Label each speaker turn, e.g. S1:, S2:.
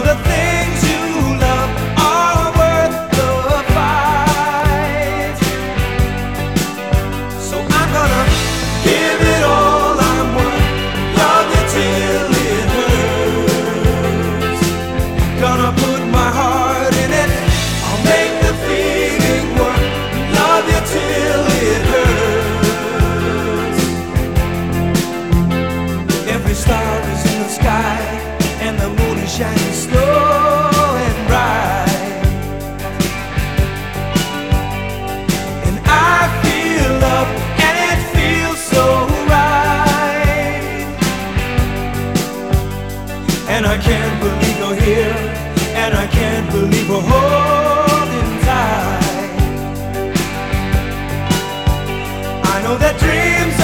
S1: know the things you love are worth the fight. So I'm gonna give it all I'm worth, love you till it hurts. Gonna put my heart in it, I'll make the feeling work, love you till it hurts. Every star is in the sky and the moon is shining slow and bright, and I feel love and it feels so right. And I can't believe you're here, and I can't believe we're holding tight. I know that dreams